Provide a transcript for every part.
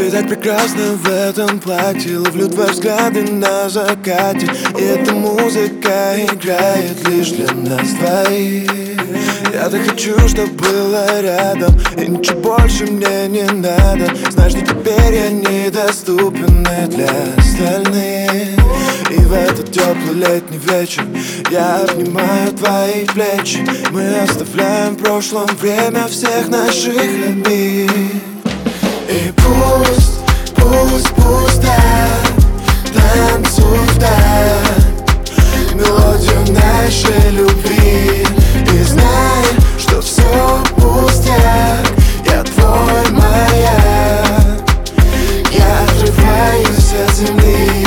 Ты так прекрасна в этом платье. Ловлю твои взгляды на закате. И эта музыка играет лишь для нас двоих. Я так хочу, чтоб было рядом, и ничего больше мне не надо. Знаешь, что теперь я недоступен и для остальных. И в этот теплый летний вечер я обнимаю твои плечи. Мы оставляем в прошлом время всех наших обид. И пусть так танцуй вдаль мелодию нашей любви. И знай, что все пустяк, я твой маяк. Я отрываюсь от земли.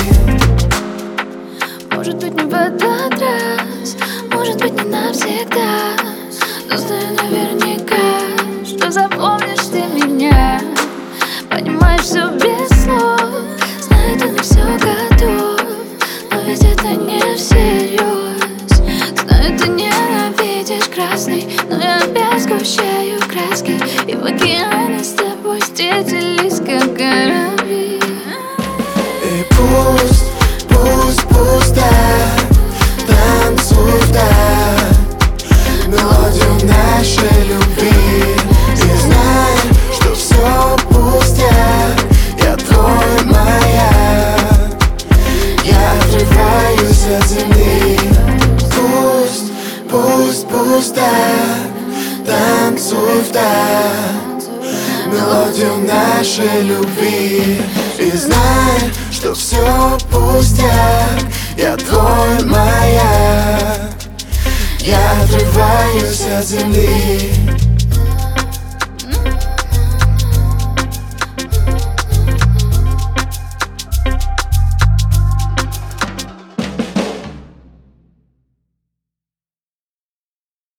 Может быть, не в этот раз, может быть, не навсегда, но знаю наверняка, что запомнишь ты меня. Понимаешь все без слов, знаю, ты на все готов, но ведь это не всерьез. Знаю, ты ненавидишь красный, но я опять сгущаю краски, и в океане с тобой встретились как корабли. И пусть так танцуй вдаль мелодию нашей любви. И знай, что все пустяк, я твой маяк. Я отрываюсь от земли. Пусть так танцуй вдаль мелодию нашей любви. И знай, что все пустяк, я твой маяк. Я отрываюсь от земли.